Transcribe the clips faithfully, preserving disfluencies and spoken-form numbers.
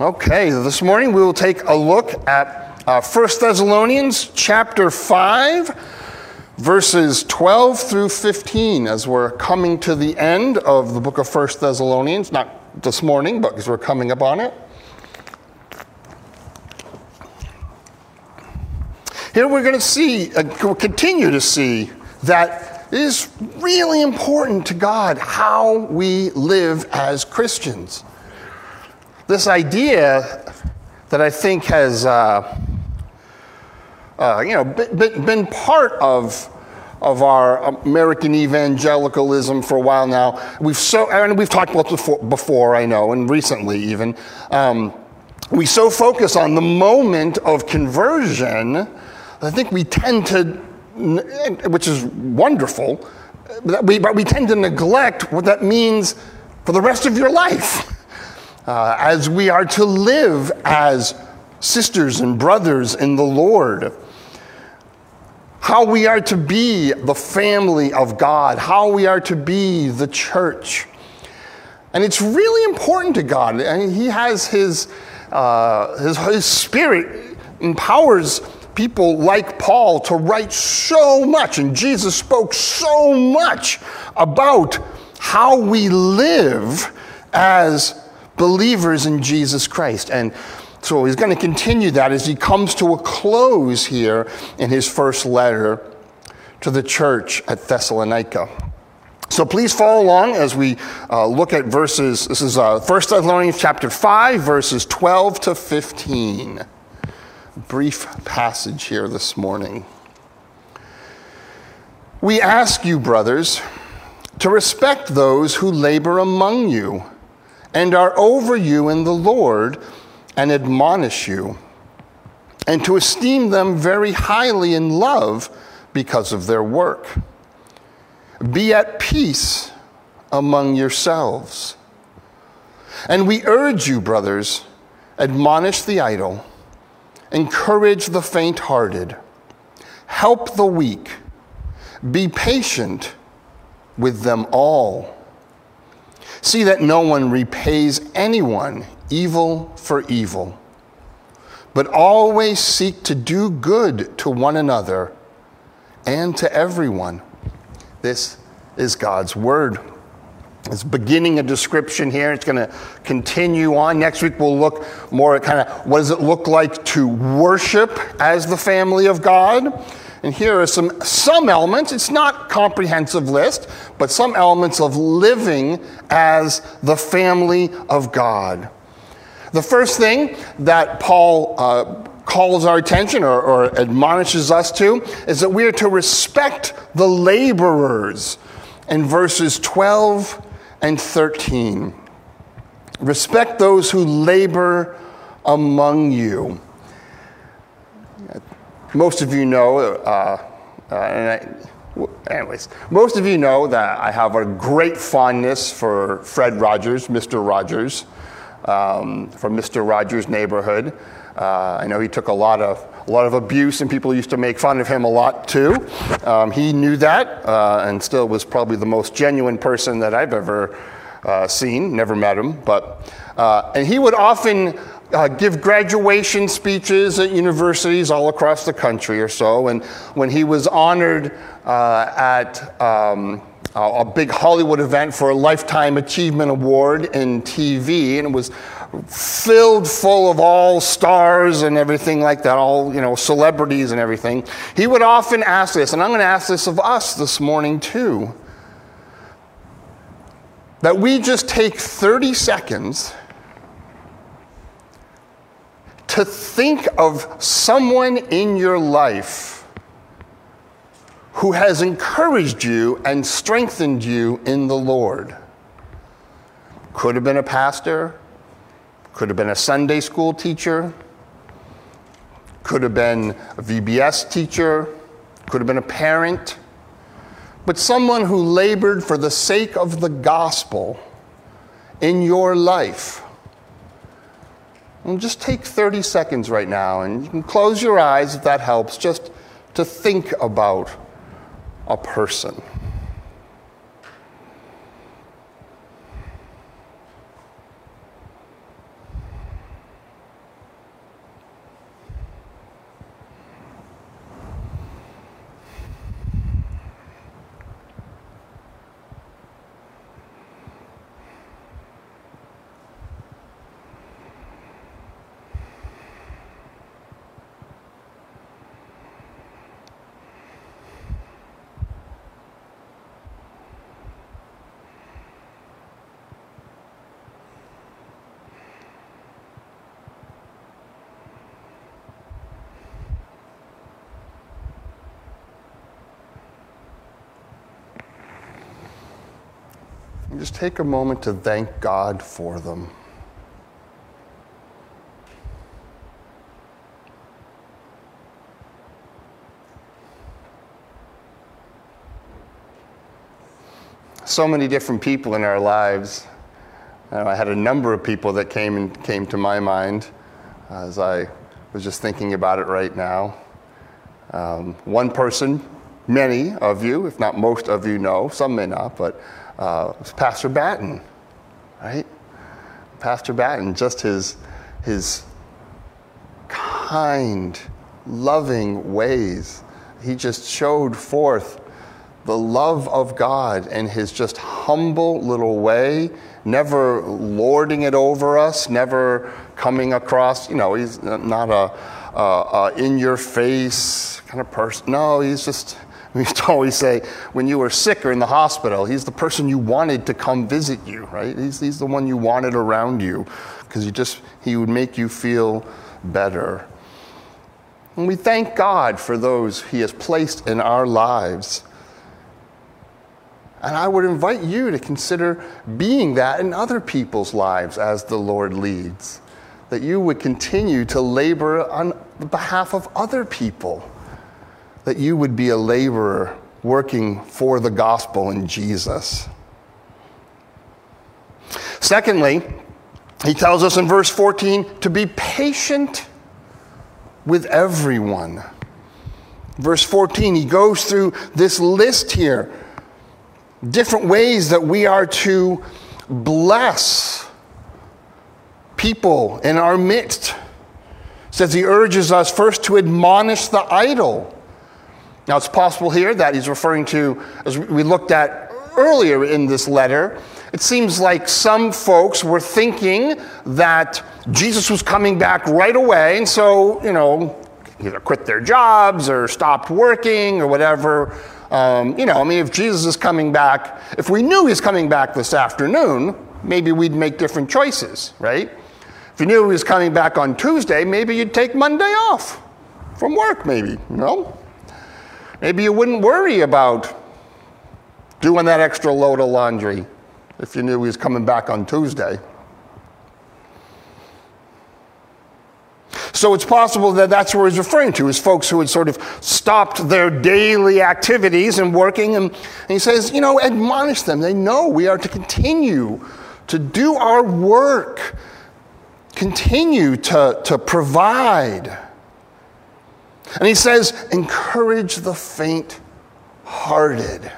Okay, this morning we will take a look at uh, First Thessalonians chapter five, verses twelve through fifteen, as we're coming to the end of the book of First Thessalonians, not this morning, but because we're coming up on it. Here we're going to see, uh, we'll continue to see that it is really important to God how we live as Christians. This idea that I think has, uh, uh, you know, been, been part of of our American evangelicalism for a while now. We've so, and we've talked about this before, before I know, and recently even. Um, we so focus on the moment of conversion, I think we tend to, which is wonderful, but we, but we tend to neglect what that means for the rest of your life. Uh, as we are to live as sisters and brothers in the Lord, how we are to be the family of God, how we are to be the church. And it's really important to God. I mean, He has His, uh, his, His Spirit empowers people like Paul to write so much, and Jesus spoke so much about how we live as believers in Jesus Christ. And so he's going to continue that as he comes to a close here in his first letter to the church at Thessalonica. So please follow along as we uh, look at verses. This is uh, First Thessalonians chapter five, verses twelve to fifteen. Brief passage here this morning. We ask you, brothers, to respect those who labor among you and are over you in the Lord and admonish you, and to esteem them very highly in love because of their work. Be at peace among yourselves. And we urge you, brothers, admonish the idle, encourage the faint-hearted, help the weak, be patient with them all. See that no one repays anyone evil for evil, but always seek to do good to one another and to everyone. This is God's word. It's beginning a description here. It's going to continue on. Next week we'll look more at kind of what does it look like to worship as the family of God. And here are some, some elements, it's not a comprehensive list, but some elements of living as the family of God. The first thing that Paul uh, calls our attention or, or admonishes us to is that we are to respect the laborers in verses twelve and thirteen. Respect those who labor among you. Most of you know, uh, uh, and I, anyways, most of you know that I have a great fondness for Fred Rogers, Mister Rogers, um, from Mister Rogers' Neighborhood. Uh, I know he took a lot of a lot of abuse, and people used to make fun of him a lot too. Um, he knew that, uh, and still was probably the most genuine person that I've ever uh, seen. Never met him, but uh, and he would often Uh, give graduation speeches at universities all across the country or so. And when he was honored uh, at um, a, a big Hollywood event for a Lifetime Achievement Award in T V, and it was filled full of all stars and everything like that, all, you know, celebrities and everything, he would often ask this, and I'm going to ask this of us this morning too, that we just take thirty seconds to think of someone in your life who has encouraged you and strengthened you in the Lord. Could have been a pastor, could have been a Sunday school teacher, could have been a V B S teacher, could have been a parent, but someone who labored for the sake of the gospel in your life. And just take thirty seconds right now, and you can close your eyes if that helps, just to think about a person. And just take a moment to thank God for them. So many different people in our lives. Uh, I had a number of people that came and came to my mind as I was just thinking about it right now. Um, one person, many of you, if not most of you know, some may not, but uh, it's Pastor Batten, right? Pastor Batten, just his his kind, loving ways. He just showed forth the love of God in his just humble little way, never lording it over us, never coming across, you know, he's not a, a, a in-your-face kind of person. No, he's just, we used to always say, when you were sick or in the hospital, he's the person you wanted to come visit you, right? He's, he's the one you wanted around you because he just, he would make you feel better. And we thank God for those he has placed in our lives. And I would invite you to consider being that in other people's lives as the Lord leads. That you would continue to labor on behalf of other people. That you would be a laborer working for the gospel in Jesus. Secondly, he tells us in verse fourteen to be patient with everyone. Verse fourteen, he goes through this list here. Different ways that we are to bless people in our midst. It says he urges us first to admonish the idle. Now it's possible here that he's referring to, as we looked at earlier in this letter, it seems like some folks were thinking that Jesus was coming back right away, and so, you know, either quit their jobs or stopped working or whatever. Um, you know, I mean, if Jesus is coming back, if we knew he's coming back this afternoon, maybe we'd make different choices, right? If you knew he was coming back on Tuesday, maybe you'd take Monday off from work, maybe, you know? Maybe you wouldn't worry about doing that extra load of laundry if you knew he was coming back on Tuesday. So it's possible that that's where he's referring to, is folks who had sort of stopped their daily activities and working. And, and he says, you know, admonish them. They know we are to continue to do our work, continue to, to provide. And he says, encourage the faint-hearted.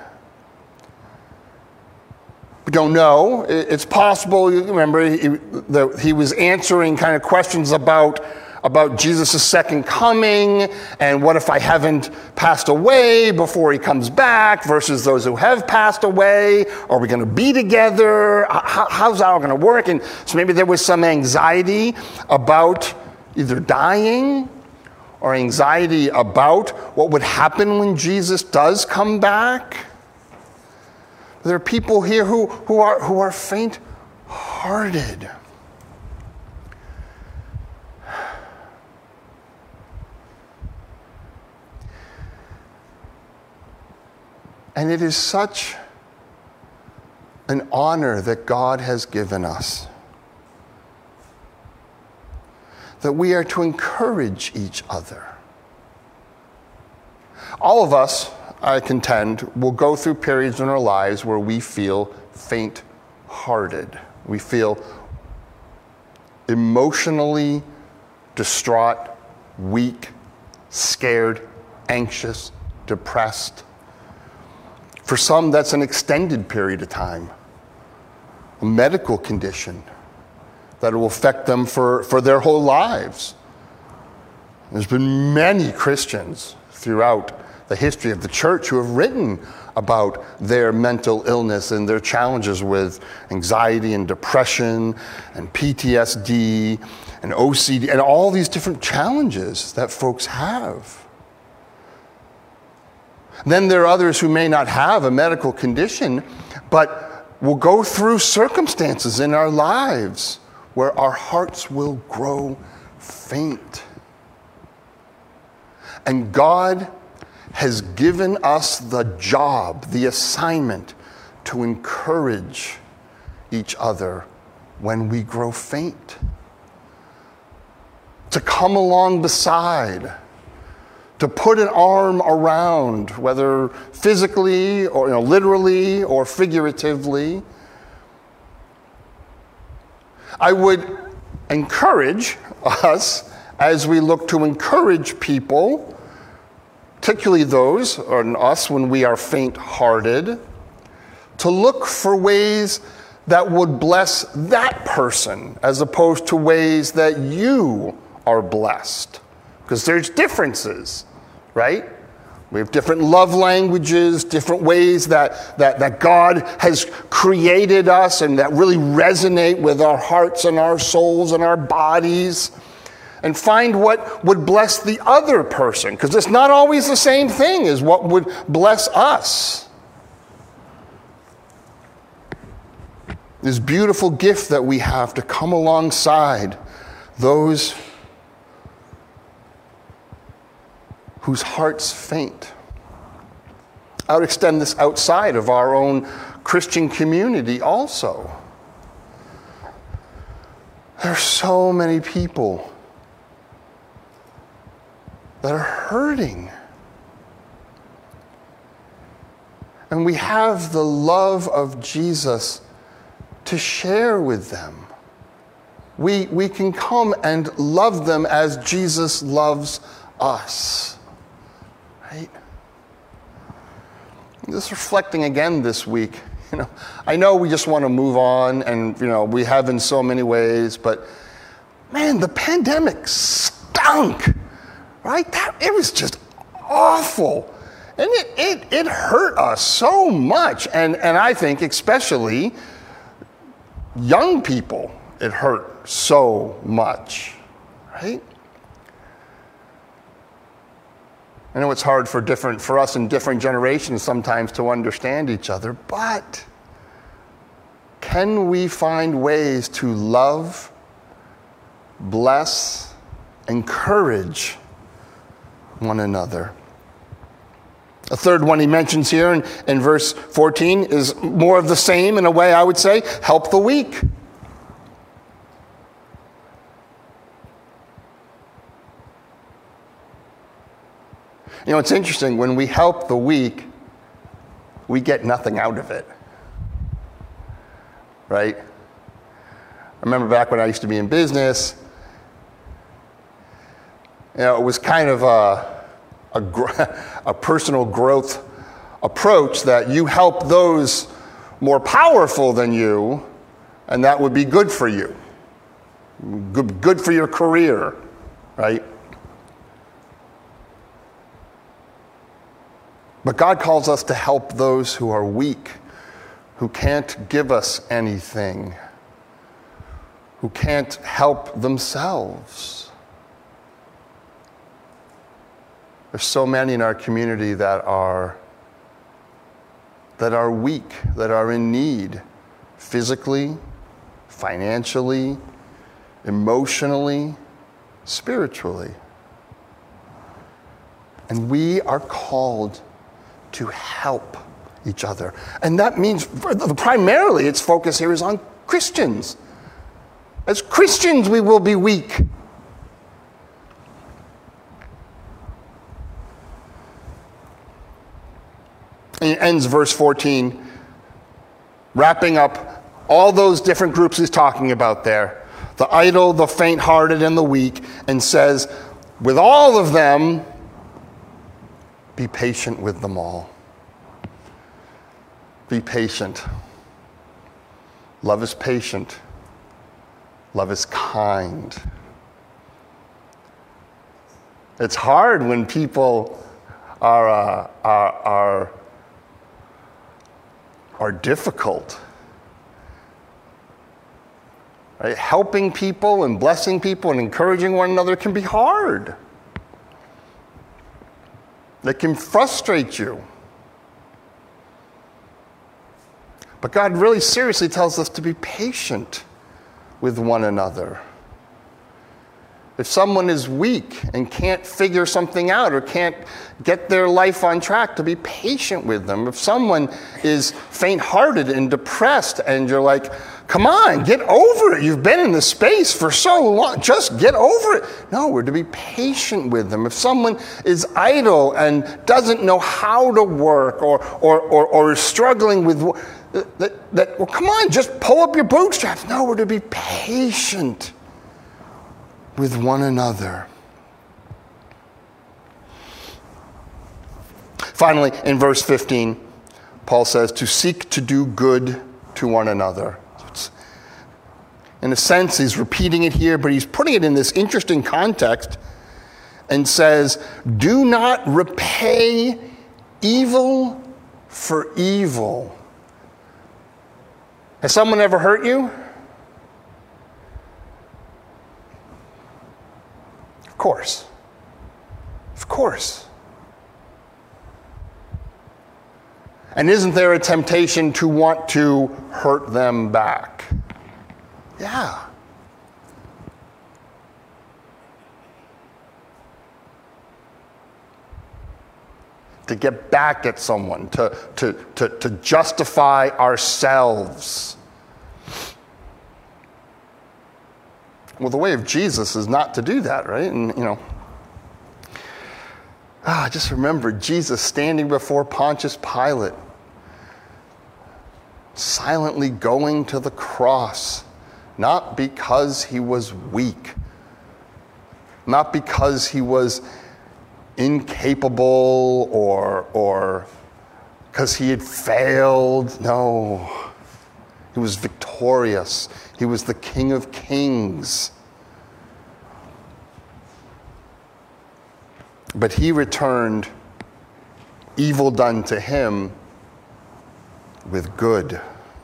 We don't know. It's possible, remember, he, the, he was answering kind of questions about about Jesus' second coming, and what if I haven't passed away before he comes back versus those who have passed away? Are we going to be together? How, how's that all going to work? And so maybe there was some anxiety about either dying or anxiety about what would happen when Jesus does come back. There are people here who, who are, who are faint-hearted. And it is such an honor that God has given us, that we are to encourage each other. All of us, I contend, will go through periods in our lives where we feel faint-hearted. We feel emotionally distraught, weak, scared, anxious, depressed. For some, that's an extended period of time, a medical condition that will affect them for, for their whole lives. There's been many Christians throughout the history of the church who have written about their mental illness and their challenges with anxiety and depression and P T S D and O C D and all these different challenges that folks have. Then there are others who may not have a medical condition, but will go through circumstances in our lives where our hearts will grow faint. And God has given us the job, the assignment, to encourage each other when we grow faint. To come along beside, to put an arm around, whether physically or, you know, literally or figuratively. I would encourage us, as we look to encourage people, particularly those, or us when we are faint-hearted, to look for ways that would bless that person as opposed to ways that you are blessed. Because there's differences, right? We have different love languages, different ways that, that, that God has created us and that really resonate with our hearts and our souls and our bodies. And find what would bless the other person, because it's not always the same thing as what would bless us. This beautiful gift that we have to come alongside those whose hearts faint. I would extend this outside of our own Christian community also. There are so many people that are hurting. And we have the love of Jesus to share with them. We, we can come and love them as Jesus loves us. Right? Just reflecting again this week, you know, I know we just want to move on, and you know, we have in so many ways, but man, the pandemic stunk, right? That, it was just awful. And it, it, it hurt us so much. And, and I think especially young people, it hurt so much, right? I know it's hard for different for us in different generations sometimes to understand each other, but can we find ways to love, bless, encourage one another? A third one he mentions here in, in verse fourteen is more of the same in a way, I would say. Help the weak. You know, it's interesting, when we help the weak, we get nothing out of it. Right? I remember back when I used to be in business, you know, it was kind of a, a, gr- a personal growth approach that you help those more powerful than you, and that would be good for you. Good, good for your career, right? But God calls us to help those who are weak, who can't give us anything, who can't help themselves. There's so many in our community that are, that are weak, that are in need, physically, financially, emotionally, spiritually. And we are called to help each other. And that means primarily its focus here is on Christians. As Christians, we will be weak. And it ends verse fourteen, wrapping up all those different groups he's talking about there. The idle, the faint-hearted, and the weak, and says, with all of them, be patient with them all. Be patient. Love is patient. Love is kind. It's hard when people are, uh, are, are, are difficult. Right? Helping people and blessing people and encouraging one another can be hard. That can frustrate you. But God really seriously tells us to be patient with one another. If someone is weak and can't figure something out or can't get their life on track, to be patient with them. If someone is faint-hearted and depressed and you're like, Come on, get over it. You've been in this space for so long. Just get over it. No, we're to be patient with them. If someone is idle and doesn't know how to work or, or, or, or is struggling with that, that, well, come on, just pull up your bootstraps. No, we're to be patient with one another. Finally, in verse fifteen, Paul says, to seek to do good to one another. In a sense, he's repeating it here, but he's putting it in this interesting context and says, do not repay evil for evil. Has someone ever hurt you? Of course. Of course. And isn't there a temptation to want to hurt them back? Yeah. To get back at someone, to, to, to, to justify ourselves. Well, the way of Jesus is not to do that, right? And, you know, ah, I just remember Jesus standing before Pontius Pilate, silently going to the cross, not because he was weak, not because he was incapable or or because he had failed. No, he was victorious. He was the King of Kings. But he returned evil done to him with good.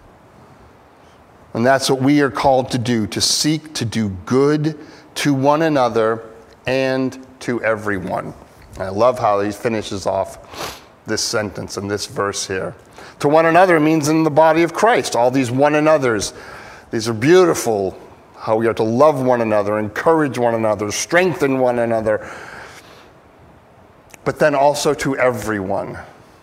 And that's what we are called to do, to seek to do good to one another and to everyone. And I love how he finishes off this sentence in this verse here. To one another means in the body of Christ. All these one another's, these are beautiful, how we are to love one another, encourage one another, strengthen one another. But then also to everyone.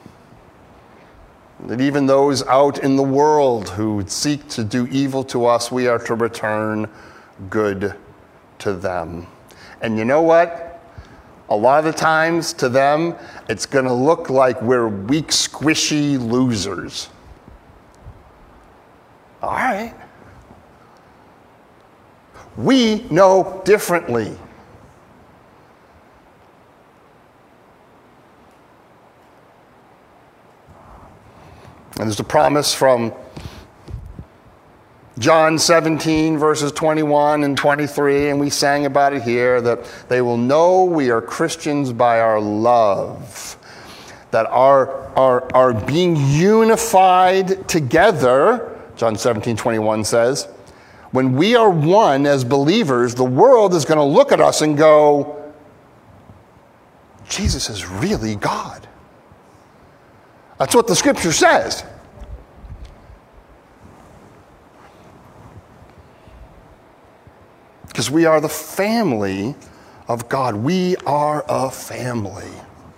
That even those out in the world who seek to do evil to us, we are to return good to them. And you know what? A lot of the times to them, it's going to look like we're weak, squishy losers. All right. We know differently. And there's a promise from John seventeen, verses twenty-one and twenty-three, and we sang about it here, that they will know we are Christians by our love, that our, our, our being unified together, John seventeen, twenty-one says, when we are one as believers, the world is going to look at us and go, Jesus is really God. That's what the scripture says. Because we are the family of God. We are a family.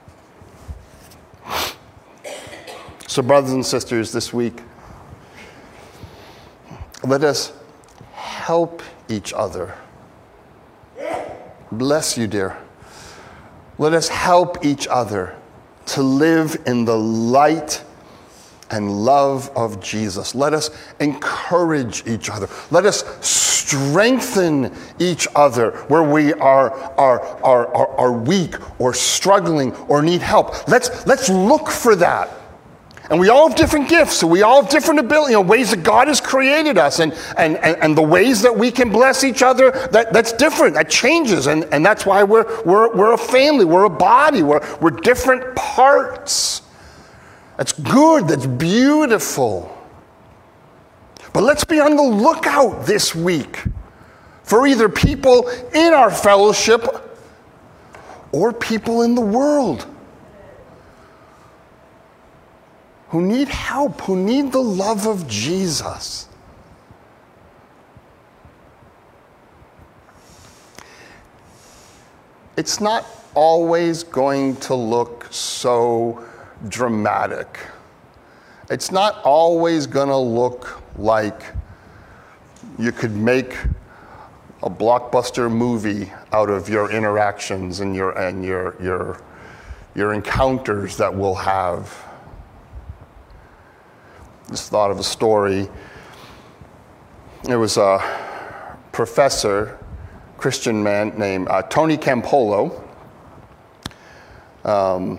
So, brothers and sisters, this week, let us help each other. Bless you, dear. Let us help each other to live in the light and love of Jesus. Let us encourage each other. Let us strengthen each other where we are, are, are, are, are weak or struggling or need help. Let's, let's look for that. And we all have different gifts, so we all have different abilities, you know, ways that God has created us, and, and, and, and the ways that we can bless each other, that, that's different, that changes, and, and that's why we're, we're, we're a family, we're a body, we're, we're different parts. That's good, that's beautiful. But let's be on the lookout this week for either people in our fellowship or people in the world who need help, who need the love of Jesus. It's not always going to look so dramatic. It's not always going to look like you could make a blockbuster movie out of your interactions and your and your your your encounters that we'll have. Just thought of a story. There was a professor, Christian man named uh, Tony Campolo. Um,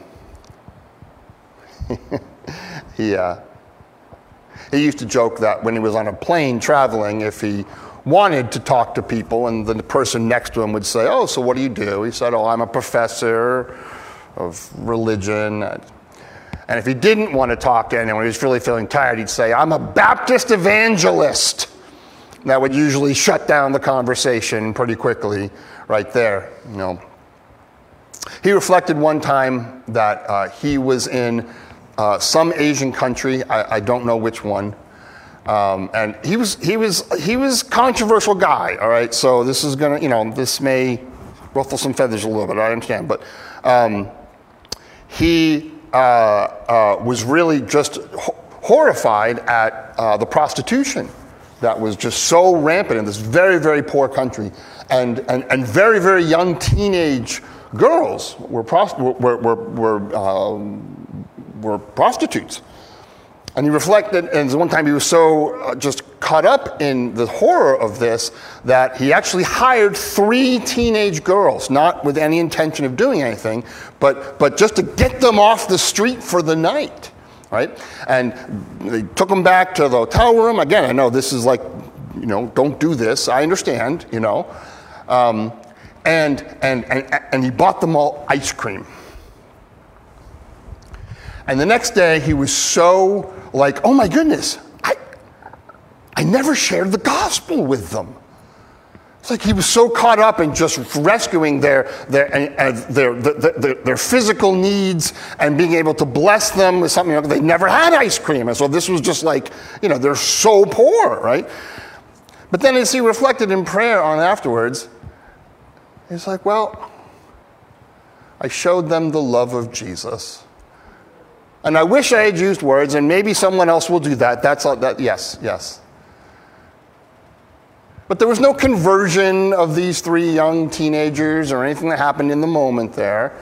he uh, he used to joke that when he was on a plane traveling, if he wanted to talk to people and the person next to him would say, "Oh, so what do you do?" He said, "Oh, I'm a professor of religion." And if he didn't want to talk to anyone, he was really feeling tired, he'd say, "I'm a Baptist evangelist." That would usually shut down the conversation pretty quickly right there. You know, he reflected one time that uh, he was in uh, some Asian country, I, I don't know which one, um, and he was he was he was controversial guy. All right, so this is gonna, you know, this may ruffle some feathers a little bit. I understand, but um, he uh, uh, was really just ho- horrified at uh, the prostitution that was just so rampant in this very, very poor country. And and, and very, very young teenage girls were prost- were were were, um, were prostitutes. And he reflected, and one time he was so uh, just caught up in the horror of this that he actually hired three teenage girls, not with any intention of doing anything, but but just to get them off the street for the night. Right? And they took him back to the hotel room. Again, I know this is like, you know, don't do this. I understand, you know. Um, and, and, and, and he bought them all ice cream. And the next day he was so like, oh my goodness, I, I never shared the gospel with them. It's like he was so caught up in just rescuing their their uh, their, their, their their physical needs and being able to bless them with something. You know, they never had ice cream, and so this was just like, you know, they're so poor, right? But then as he reflected in prayer on afterwards, he's like, well, I showed them the love of Jesus, and I wish I had used words, and maybe someone else will do that. That's all. That yes, yes. But there was no conversion of these three young teenagers or anything that happened in the moment there.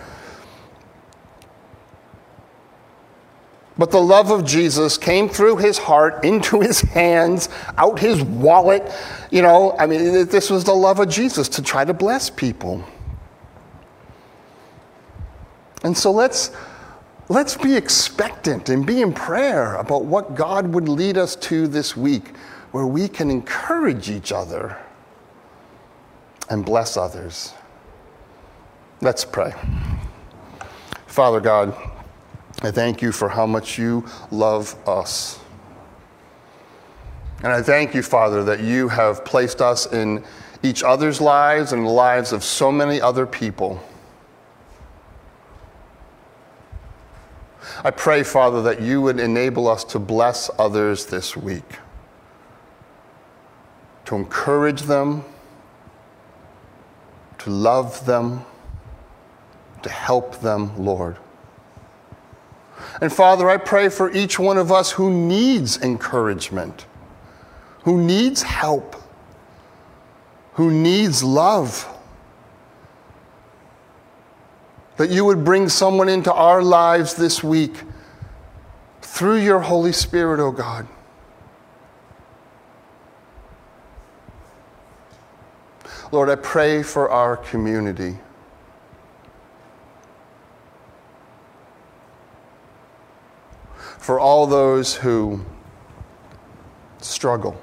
But the love of Jesus came through his heart, into his hands, out his wallet. You know, I mean, this was the love of Jesus to try to bless people. And so let's, let's be expectant and be in prayer about what God would lead us to this week, where we can encourage each other and bless others. Let's pray. Father God, I thank you for how much you love us. And I thank you, Father, that you have placed us in each other's lives and the lives of so many other people. I pray, Father, that you would enable us to bless others this week, to encourage them, to love them, to help them, Lord. And Father, I pray for each one of us who needs encouragement, who needs help, who needs love, that you would bring someone into our lives this week through your Holy Spirit, oh God. Lord, I pray for our community. For all those who struggle.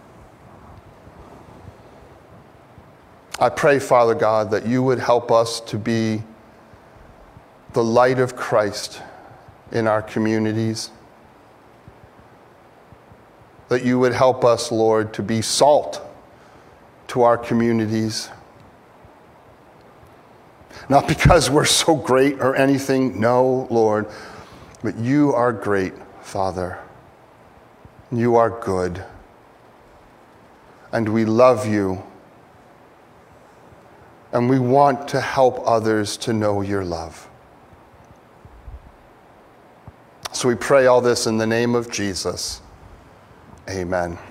I pray, Father God, that you would help us to be the light of Christ in our communities. That you would help us, Lord, to be salt to our communities. Not because we're so great or anything, no, Lord, but you are great, Father. You are good. And we love you. And we want to help others to know your love. So we pray all this in the name of Jesus. Amen.